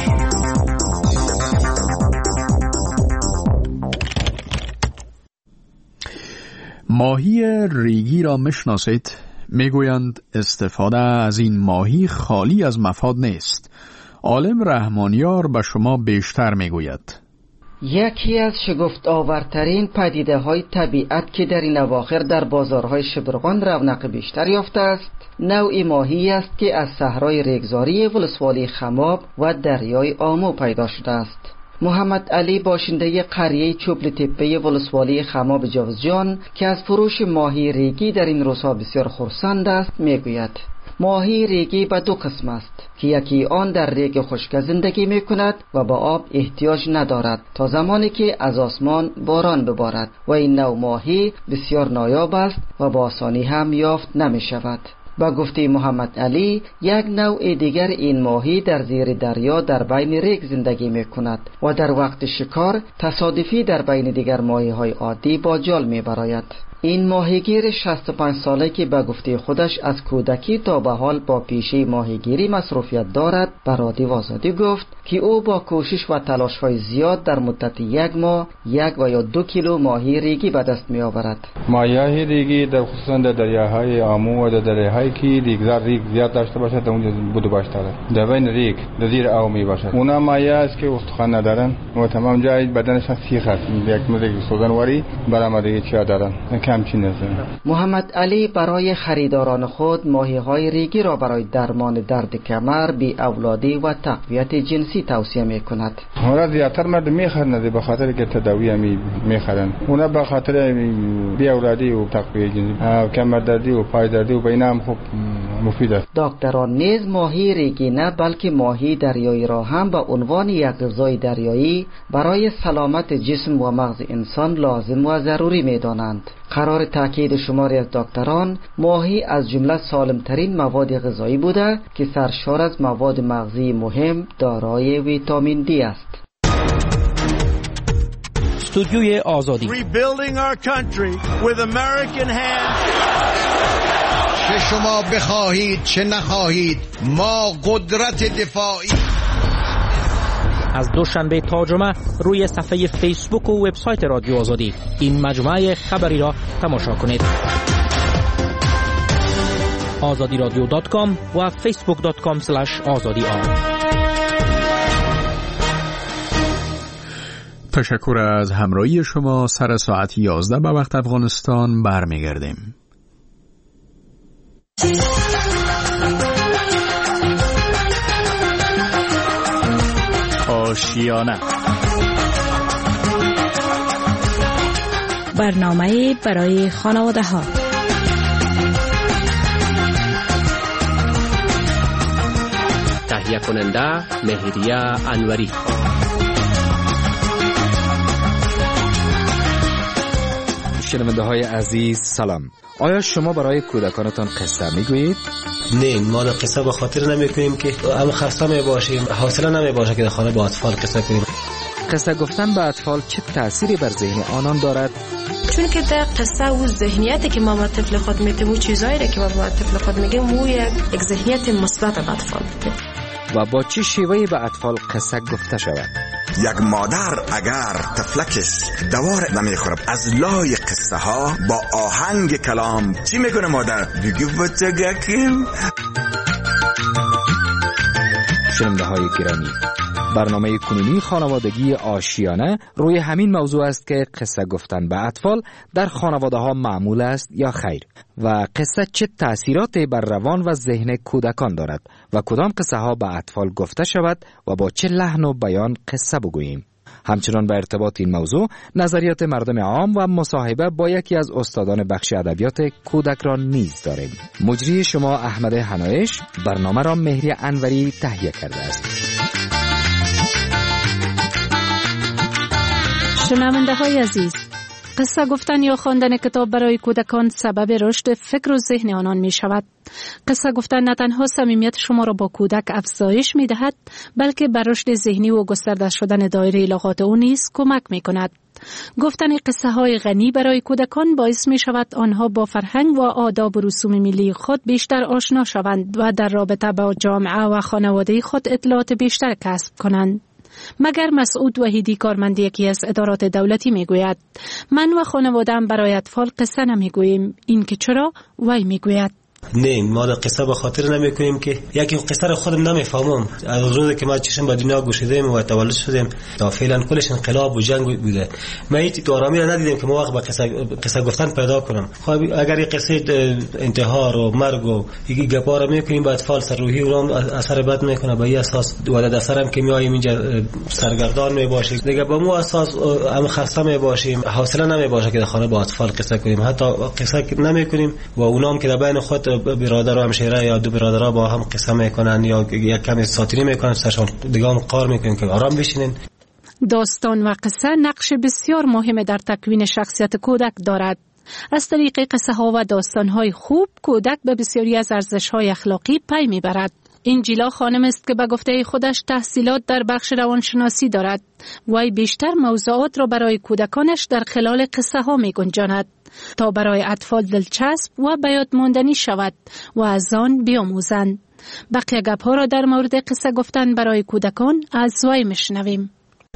ماهی ریگی را میشناسید؟ میگویند استفاده از این ماهی خالی از مفاد نیست. عالم رحمانیار به شما بیشتر میگوید. یکی از شگفت آورترین پدیده های طبیعت که در این اواخر در بازارهای شبرغان رونق بیشتر یافته است، نوعی ماهی است که از صحرای ریگزاری ولسوالی خماب و دریای آمو پیدا شده است. محمد علی باشنده قریه چوبل تپه ولسوالی خماب جوزجان که از فروش ماهی ریگی در این روزها بسیار خرسند است میگوید ماهی ریگی به دو قسم است که یکی آن در ریگ خشک زندگی می کند و با آب احتیاج ندارد تا زمانی که از آسمان باران ببارد و این نوع ماهی بسیار نایاب است و با آسانی هم یافت نمی شود. با گفته محمد علی یک نوع دیگر این ماهی در زیر دریا در بین ریگ زندگی می کند و در وقت شکار تصادفی در بین دیگر ماهی های عادی با جال می براید. این ماهیگیر شصت و پنج ساله که به گفته خودش از کودکی تا به حال با پیشه ماهیگیری مصروفیت دارد به رادیو آزادی گفت که او با کوشش و تلاش‌های زیاد در مدت یک ماه یک و یا دو کیلو ماهی ریگی به دست می آورد. ماهی ریگی در خصوصا در دریاهای آمو و در دریاهایی که ریگزار ریگ زیاد داشته باشد اونجا بوده باشد در بین ریگ در زیر آب می باشد. اونا ماهی است که استخوان ندارن و تمام جای بدنشان سیخ است. یک مدل سوزنواری برآمدگی چیا دارن. همچین است. محمد علی برای خریداران خود ماهی‌های ریگی را برای درمان درد کمر، بی اولادی و تقویت جنسی توصیه می‌کند. حالا زیادتر مرد می‌خرند به خاطر که تداوی می می‌خرند. اونا به خاطر بی اولادی و تقویت جنسی، کمر دردی و پای دردی و بینا هم خوب مفید است. دکتران نیز ماهی ریگی نه بلکه ماهی دریایی را هم به عنوان یک غذای دریایی برای سلامت جسم و مغز انسان لازم و ضروری می‌دانند. قرار تاکید شماری از دکتران ماهی از جمله سالمترین مواد غذایی بوده که سرشار از مواد مغزی مهم دارای ویتامین دی است. استودیوی آزادی چه شما بخواهید چه نخواهید ما قدرت دفاعی. از دوشنبه تا جمعه روی صفحه فیسبوک و وبسایت رادیو آزادی این مجموعه خبری را تماشا کنید. آزادی رادیو دات کام و فیسبوک دات کام اسلش آزادی آر. تشکر از همراهی شما. سر ساعت یازده به وقت افغانستان برمیگردیم. آشیانه، برنامه برای خانواده ها. تهیه کننده مهریه انوری. شنونده های عزیز سلام. آیا شما برای کودکانتان قصه میگویید؟ نه، ما قصه به خاطر نمی کنیم که هم خسته می باشیم، حوصله نمی باشه که در خانه با اطفال قصه کنیم. قصه گفتن به اطفال چه تأثیری بر ذهن آنان دارد؟ چون که در قصه و ذهنیتی که ما با طفل خود میتیم و چیزایی که ما با طفل خود میگیم و یک ذهنیت مثبت به اطفال میده. و با چه شیوهی به اطفال قصه گفته شود؟ یک مادر اگر طفلکش دوار نمیخوره از لای قصه ها با آهنگ کلام چی میکنه مادر؟ بگی بچگکیم. شنونده های گرامی، برنامه کنونی خانوادگی آشیانه روی همین موضوع است که قصه گفتن به اطفال در خانواده ها معمول است یا خیر و قصه چه تأثیراتی بر روان و ذهن کودکان دارد و کدام قصه ها به اطفال گفته شود و با چه لحن و بیان قصه بگوییم. همچنان به ارتباط این موضوع نظریات مردم عام و مصاحبه با یکی از استادان بخش ادبیات کودک را نیز داریم. مجری شما احمد حنایش برنامه را مهری انوری تهیه کرده است. شنونده های عزیز، قصه گفتن یا خواندن کتاب برای کودکان سبب رشد فکر و ذهن آنان می شود. قصه گفتن نه تنها صمیمیت شما را با کودک افزایش می دهد، بلکه بر رشد ذهنی و گسترده شدن دایره لغات او نیز کمک می کند. گفتن قصه های غنی برای کودکان باعث می شود آنها با فرهنگ و آداب و رسوم ملی خود بیشتر آشنا شوند و در رابطه با جامعه و خانواده خود اطلاعات بیشتر کسب کنند. مگر مسعود وحیدی کارمند یکی از ادارات دولتی میگوید من و خانواده‌ام برای اطفال قصه نمیگوییم. این که چرا؟ وی میگوید نه، ما در قصه به خاطر نمی کنیم که یکی قصه رو خودم نمیفهمم. از روزی که ما چشم به دنیا گشودیم و تولد شدیم تا فعلا کلش انقلاب و جنگ بوده، ما هیچ آرامی را ندیدیم که ما وقت به قصه قصه گفتن پیدا کنم. خب اگر یک قصه انتحار و مرگ و یکی گپا رو میکنیم به اطفال سر روحی اونم اثر بد میکنه. به این اساس ولد اثرم که میایم اینجا سرگردان میباشیم دیگه، با مو اساس هم خسته میباشیم، حوصله نمیباشه که در خانه با اطفال قصه کنیم. حتی قصه نمیکنیم و اونام که در بین خود برادر و همشیره یا دو برادرها با هم قصه میکنن یا یک کمی ساتیری میکنن سرشان دیگه هم قار میکنن که آرام بشینین. داستان و قصه نقش بسیار مهم در تکوین شخصیت کودک دارد. از طریق قصه ها و داستان های خوب کودک به بسیاری از ارزش های اخلاقی پی میبرد. انجیلا خانم است که به گفته خودش تحصیلات در بخش روانشناسی دارد. وی بیشتر موضوعات را برای کودکانش در خلال قصه ها می گنجاند تا برای اطفال دلچسب و به یاد ماندنی شود و از آن بیاموزند. بقیه گپ ها را در مورد قصه گفتن برای کودکان از وی میشنویم.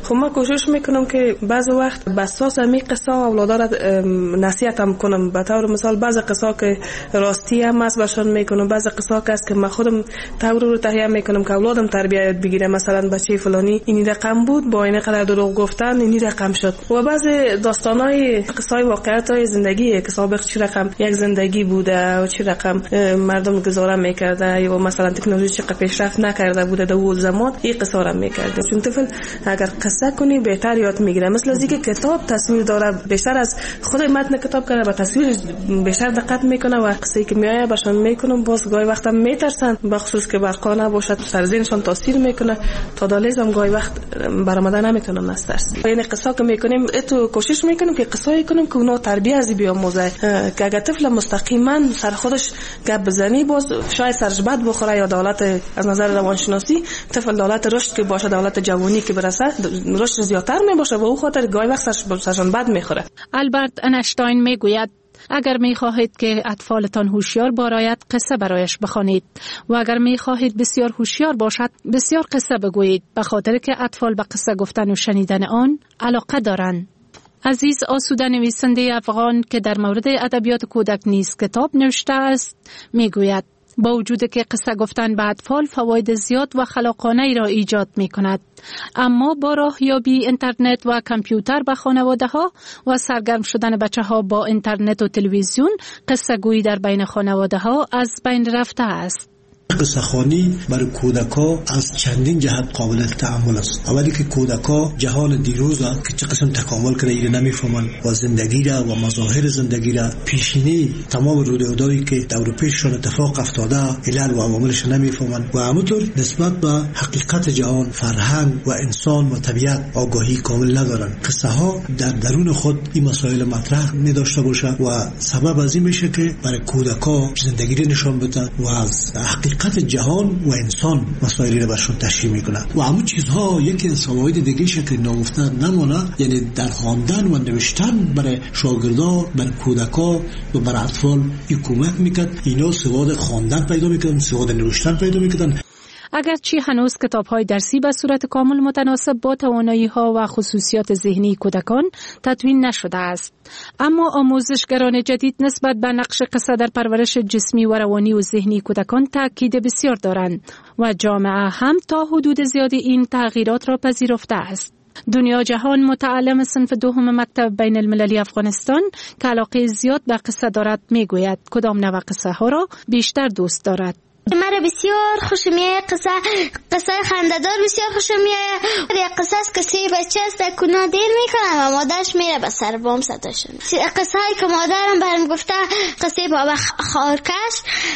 خب من کوشش میکنم که بعض وقت بساس می قصه اولادا را نصیحت هم کنم. به طور مثال بعض قصه که راستی هم است باشون میکنم، بعض قصه که است که من خودم طور رو تهیه میکنم که اولادم تربیت یاد بگیره. مثلا بچه فلانی این رقم بود، با این قدر دروغ گفتن این رقم شد. و بعض داستانای قصه واقعیت های زندگی که سابق چه رقم یک زندگی بوده و چه رقم مردم گزاره میکرده یا مثلا تکنولوژی چقدر پیشرفت نکرده بوده در اون زمان، این قصه را میکرده. چون طفل اگر قصه کنی بهتر یاد میگیره. مثل از اینکه کتاب تصویر داره، بیشتر از خود متن کتاب کنه، با تصویر بیشتر دقت میکنه و قصه‌ای که میایه باشون میکنم. باز گاهی وقتا میترسن، بخصوص که برقانه باشد سر ذهنشون تاثیر میکنه. تا دالیزم گاهی وقت برآمده نمیتونن از ترس. یعنی قصه که میکنیم اتو کوشش میکنیم که قصه‌ای کنیم که اونا تربیت از بیاموزه، که اگر طفل مستقیما سر خودش گپ بزنی باز شاید سرش بد بخوره، یا دولت از نظر روانشناسی طفل دولت رشد که باشه، دولت جوانی که برسه رشد زیادتر میباشه و او خاطر گاهی وقت سرش سرشان بد میخوره. البرت انشتاین میگوید اگر می خواهید که اطفالتان هوشیار باشد قصه برایش بخوانید و اگر می خواهید بسیار هوشیار باشد بسیار قصه بگویید، به خاطر که اطفال به قصه گفتن و شنیدن آن علاقه دارند. عزیز آسوده نویسنده افغان که در مورد ادبیات کودک نیز کتاب نوشته است میگوید با وجود که قصه گفتن به اطفال فواید زیاد و خلاقانه ای را ایجاد می کند، اما با راهیابی اینترنت و کامپیوتر به خانواده ها و سرگرم شدن بچه ها با اینترنت و تلویزیون قصه گویی در بین خانواده ها از بین رفته است. قصه خوانی برای کودکا از چندین جهت قابل تعامل است. اولی که کودکا جهان دیروز را که چه قسم تکامل کرده ایره نمیفهمند و زندگی را و مظاهر زندگی را پیشینه تمام رویدادهایی که دور پیششان اتفاق افتاده علل و عواملش نمیفهمند و همونطور نسبت به حقیقت جهان، فرهنگ و انسان و طبیعت آگاهی کامل ندارند. قصه ها در درون خود این مسائل مطرح می داشته باشه و سبب از این میشه که برای کودکا زندگی را نشان بدن و از حقیقت جهان و انسان مسائلی رو برشون تشریح میکنه و همون چیزها یکی از فواید دیگه که نگفتن نمونه، یعنی در خواندن و نوشتن برای شاگردان، برای کودکا و برای اطفال این کمک میکرد اینا سواد خواندن پیدا میکردن، سواد نوشتن پیدا میکردن. اگرچه هنوز کتاب‌های درسی به صورت کامل متناسب با توانایی‌ها و خصوصیات ذهنی کودکان تدوین نشده است، اما آموزشگران جدید نسبت به نقش قصه در پرورش جسمی و روانی و ذهنی کودکان تاکید بسیار دارند و جامعه هم تا حدود زیادی این تغییرات را پذیرفته است. دنیا جهان متعلم صنف دوم مکتب بین المللی افغانستان که علاقه زیاد به قصه دارد میگوید کدام نوع قصه ها را بیشتر دوست دارد. مرا بسیار خوش میاد قصه قصه خنده‌دار بسیار خوش میاد. یک قصه است که سی بچه است در کنار دیر میکنه و مادرش میره به سر بام صداشون. قصه هایی که مادرم برام گفته قصه بابا خارکش،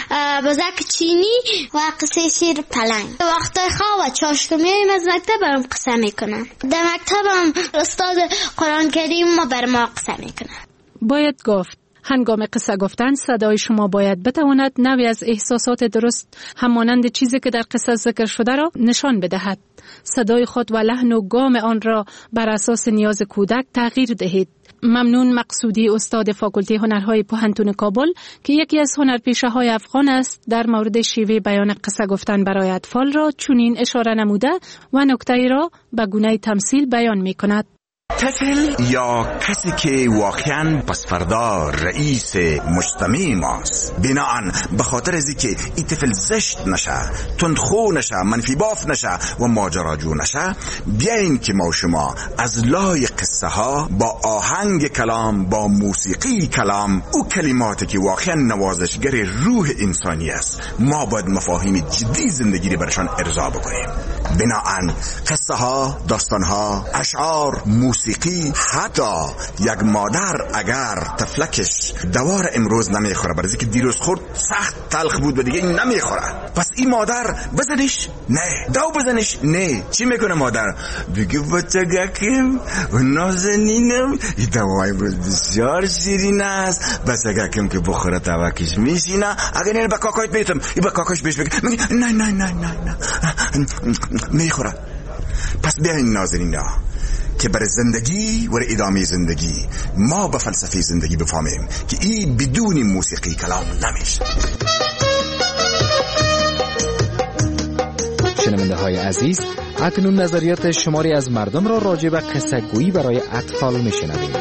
بزک چینی و قصه شیر پلنگ. وقتای خواب و چاشت میایم از مکتب برام قصه میکنن. در مکتبم استاد قرآن کریم ما بر ما قصه میکنه. باید گفت هنگام قصه گفتن صدای شما باید بتواند نوعی از احساسات درست همانند چیزی که در قصه ذکر شده را نشان بدهد. صدای خود و لحن و گام آن را بر اساس نیاز کودک تغییر دهید. ممنون مقصودی استاد فاکولته هنرهای پوهنتون کابل که یکی از هنرپیشه‌های افغان است در مورد شیوه بیان قصه گفتن برای اطفال را چنین اشاره نموده و نکته‌ای را به گونه تمثیل بیان می‌کند. طفل یا کسی که واقعا پس فردا رئیس مجتمع ماست، بناهن به خاطر از اینکه این طفل زشت نشه، تندخو نشه، منفی باف نشه و ماجراجو نشه، بیاین که ما شما از لای قصه ها با آهنگ کلام، با موسیقی کلام، او کلماتی که واقعا نوازشگر روح انسانی است، ما باید مفاهیم جدی زندگی رو برشان ارضا بکنیم. بناهن قصه ها، داستان ها، اشعار، موسیقی، حتی یک مادر اگر طفلکش دوار امروز نمیخوره برای اینکه دیروز خورد سخت تلخ بود و دیگه این نمیخوره، پس این مادر بزنش؟ نه. دو بزنش؟ نه. چی میکنه مادر؟ بگه بچگکم و نازنینم این دوا امروز بسیار شیرین است، بچگکم که بخوره توکش میشینه، اگر نه با کاکایت بیتم این با کاکاش بهش بگه میگه نه نه نه نه نه میخوره. پس بیاین نازنینا که برای زندگی و ادامه زندگی ما به فلسفه زندگی بفهمیم که این بدون موسیقی کلام نمیشه. شنونده های عزیز، اکنون نظریات شماری از مردم را راجع به قصه گویی برای اطفال میشنویم.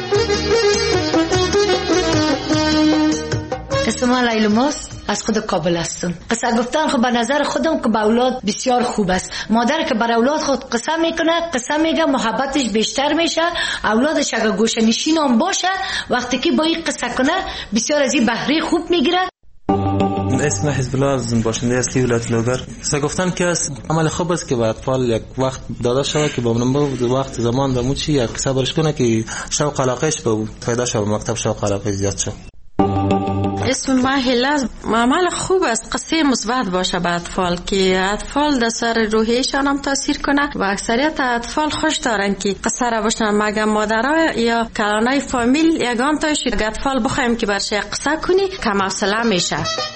اسم من لیلماس، از خود کابل هستم. قصه گفتن خب به نظر خودم که به اولاد بسیار خوب است. مادر که بر اولاد خود قصه میکنه، قصه میگه، محبتش بیشتر میشه. اولادش اگه گوشه نشین هم باشه، وقتی که با این قصه کنه بسیار از این بهره خوب میگیره. اسم حزب الله از باشنده اصلی ولایت لوگر. قصه گفتن که عمل خوب است که به اطفال یک وقت داده شود که با منبع وقت زمان دمو چی یک قصه برش کنه که شوق علاقهش به پیدا شود، مکتب شوق علاقه زیاد شد. اسم ما هلاز. عمل خوب است قصه مثبت باشه به اطفال که اطفال در سر روحیشان هم تاثیر کنه و اکثریت اطفال خوش دارن که قصه را بشنن. مگه مادرها یا کلانای فامیل یگان تاش اطفال بخوایم که برش قصه کنی کم حوصله میشه.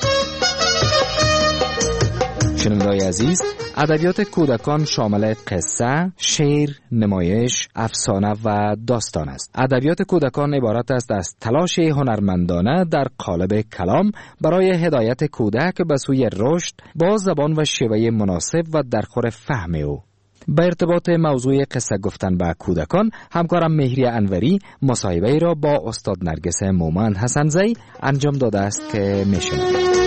شنونده‌های عزیز، ادبیات کودکان شامل قصه، شعر، نمایش، افسانه و داستان است. ادبیات کودکان عبارت است از تلاش هنرمندانه در قالب کلام برای هدایت کودک به سوی رشد با زبان و شیوه مناسب و در خور فهم او. به ارتباط موضوع قصه گفتن به کودکان، همکارم مهری انوری مصاحبه را با استاد نرگس مومند حسن‌زی انجام داده است که میشنوید.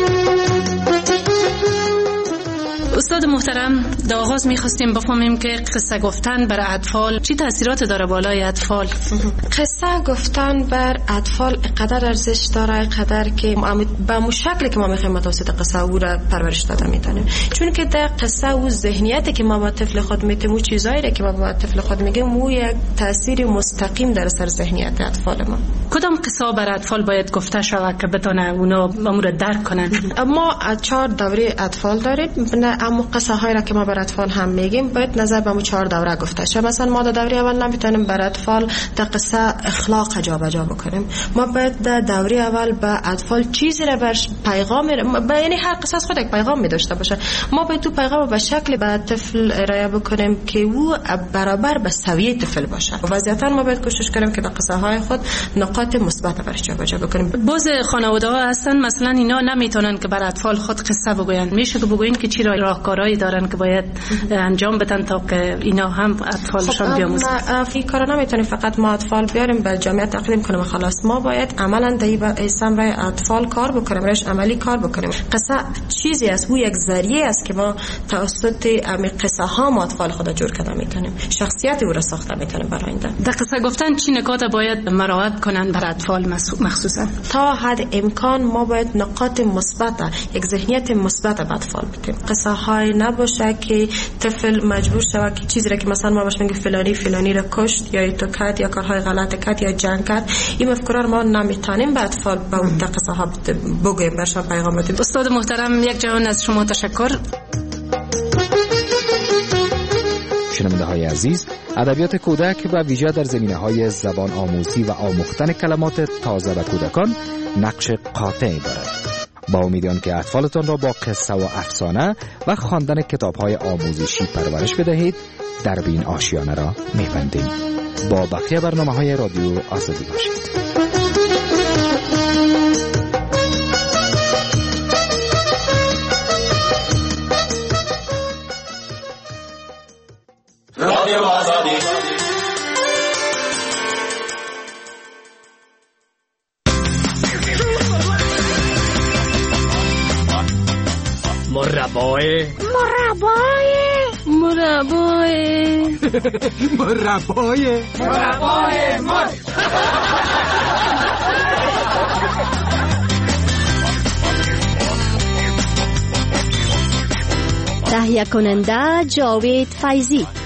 استاد محترم، در آغاز میخواستیم بفهمیم که قصه گفتن بر اطفال چی تاثیرات داره بالای اطفال؟ قصه گفتن بر اطفال قدر ارزش داره، قدر که به مو شکلی که ما میخوایم متوسط قصه او را پرورش داده میتونیم. چون که در قصه او ذهنیتی که ما با طفل خود میتیم، او چیزایی که ما با طفل خود میگیم، او یک تاثیر مستقیم در سر ذهنیت اطفال ما. کدام قصه بر اطفال باید گفته شود که بتونه اونا امور درک کنن؟ ما چهار دوره اطفال داریم. اما قصه هایی را که ما بر اطفال هم میگیم باید نظر به مو چهار دوره گفته شه. مثلا ما در دوره اول نمیتونیم بر اطفال در قصه اخلاق جابجا بکنیم. ما باید در دوره اول به اطفال چیزی را بر پیغام، یعنی هر قصه از خود یک پیغام می داشته باشه. ما باید تو پیغام به شکل به طفل ارائه بکنیم که او برابر به سویه طفل باشه. وضعیتا ما باید کوشش کنیم که در قصه های خود نقاط مثبت برش جابجا بکنیم. باز خانواده ها هستن مثلا اینا نمیتونن که بر اطفال خود قصه بگوین. میشه که بگوین که چی راهکارهایی دارن که باید انجام بدن تا که اینا هم اطفالشان بیاموزن؟ خب این کارا نمیتونیم فقط ما اطفال بیاریم به جامعه تقدیم کنیم خلاص. ما باید عملا در اسم برای اطفال کار بکنیم، روش عملی کار بکنیم. قصه چیزی است، او یک ذریعه است که ما توسط امی قصه ها ما اطفال خود جور کنیم میتونیم، شخصیت او را ساخته میتونیم برای آینده. در قصه گفتن چی نکات باید مراعات کنن بر اطفال مخصوصا؟ تا حد امکان ما باید نقاط مثبت، یک ذهنیت مثبت به اطفال بدیم. قصه های نباشه که طفل مجبور شود که چیزی را که مثلا ما باش میگیم فلانی فلانی را کشت یا تو کرد یا کارهای غلط کرد یا جنگ کرد. این مفکوره ما نمیتونیم به اطفال با اون قصه ها بگیم، برشان پیغام بدیم. استاد محترم، یک جهان از شما تشکر. شنونده های عزیز، ادبیات کودک و ویژه در زمینه های زبان آموزی و آموختن کلمات تازه به کودکان نقش قاطعی دارد. با امیدوارم که اطفالتان را با قصه و افسانه و خواندن کتاب‌های آموزشی پرورش بدهید. درب این آشیانه را می‌بندیم. با بقیه برنامه‌های رادیو آزادی باشید. رادیو آزادی. مربای مربای مربای مربای مربای مر تهیه کننده جاوید فیضی.